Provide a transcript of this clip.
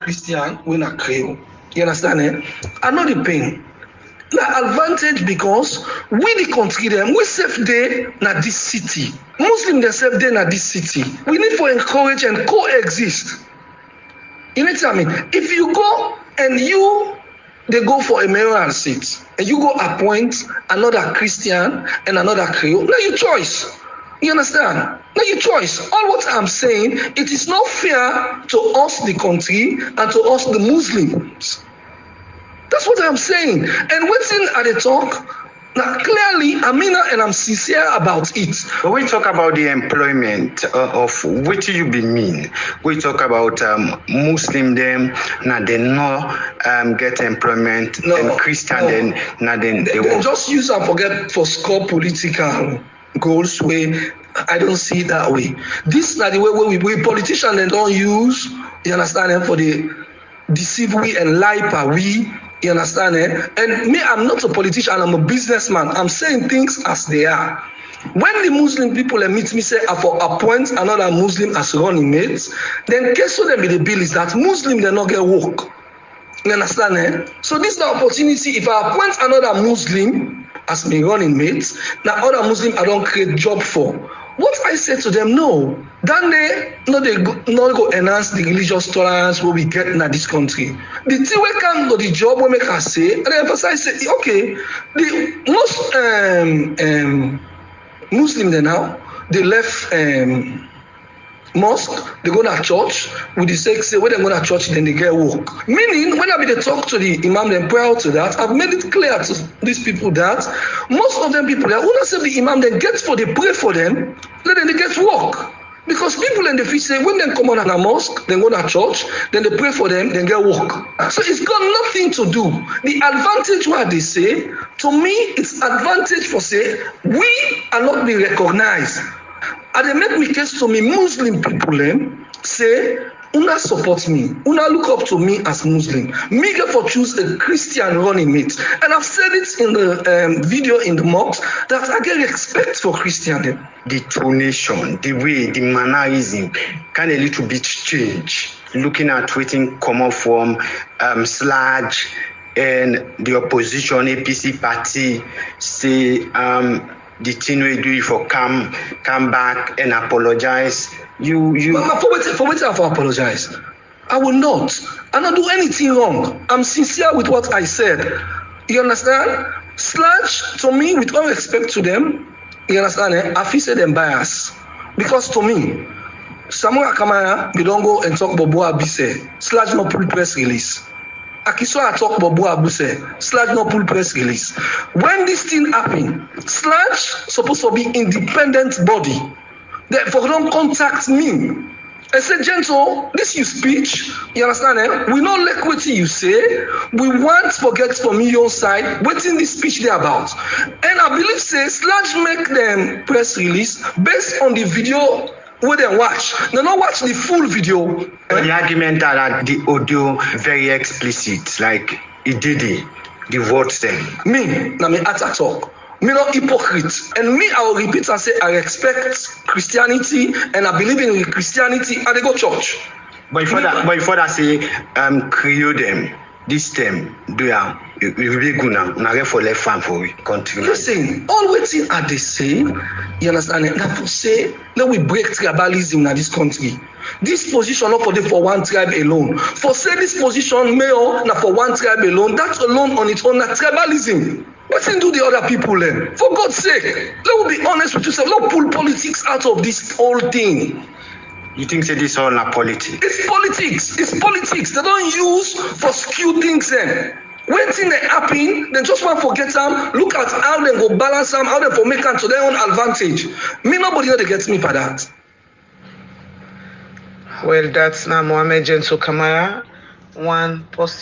Christian when I Creole. You understand? I know the pain. Na advantage because we the country them we sef dey na this city. Muslim themselves dey na this city. We need to encourage and coexist. You know what I mean? If you go and they go for a mayoral seat and you go appoint another Christian and another Creole, now your choice. You understand? Now your choice. All what I'm saying, it is not fair to us the country and to us the Muslims. That's what I'm saying. And waiting at the talk, now clearly, Amina, and I'm sincere about it. But we talk about the employment of what you be mean. We talk about Muslim them, now they no get employment, and Christian then they just use and forget for score political goals way. I don't see it that way. This is not the way we politicians they don't use. You understand? For the deceive we and lie per we. You understand? And me, I'm not a politician, I'm a businessman. I'm saying things as they are. When the Muslim people meet me say I for appoint another Muslim as running mates, then case so them be the bill is that Muslim they not get work. You understand? So this is the opportunity. If I appoint another Muslim as my running mates, now other Muslim I don't create job for. What I say to them, no, then they go enhance the religious tolerance what we get in this country. The thing we come to the job we make us say, and I emphasize say, okay, the most Muslim they now they left mosque, they go to church with the sake say when they go to church then they get work. Meaning when I be they talk to the imam then prior to that, I've made it clear to these people that most of them people that when I say the imam then get for they pray for them, then they get work. Because people in the fish say when they come on a mosque, then go to church, then they pray for them, then get work. So it's got nothing to do. The advantage what they say, to me, it's advantage for say we are not being recognized. And they make me case to me Muslim people say una support me, una look up to me as Muslim. Me get for choose a Christian running mate. And I've said it in the video in the mosque that I get respect for Christian. The donation, the way, the mannerism can a little bit change. Looking at waiting come up from Sludge and the opposition APC party say the thing we do for come back and apologize. But for what I apologize? I will not. I not do anything wrong. I'm sincere with what I said. You understand? Sludge to me, with all respect to them, you understand? I feel say them bias. Because to me, Samuel Akamara, they don't go and talk about Boa Bise. Sludge not pull press release. Akiso talk about Boa Buse. Sludge not pull press release. When this thing happen, Sludge supposed to be independent body. Therefore, don't contact me. I said, gentle, this you speech, you understand? We don't like what you say. We want forget from your side, waiting this speech there about. And I believe say Sludge make them press release based on the video where they watch. They don't watch the full video. The argument that the audio very explicit, like it did it, the words them. Me attack talk. Me not hypocrite. And me, I will repeat and say, I respect Christianity and I believe in Christianity and they go church. But before that say, create them, this them, do we really good now for left fan for we continue. Listen, all waiting at the say, you understand? That for say, that we break tribalism in this country. This position not for one tribe alone. For say this position mayor not for one tribe alone, that alone on its own, not tribalism. What can do the other people then? For God's sake, let me be honest with yourself. Don't pull politics out of this whole thing. You think say this all not politics? It's politics. It's politics. They don't use for skew things then. When things they happen, then just want to forget them. Look at how they go balance them, how they for make them to their own advantage. Me, nobody know they gets me for that. Well, that's now Mohammed Gentle Kamara. One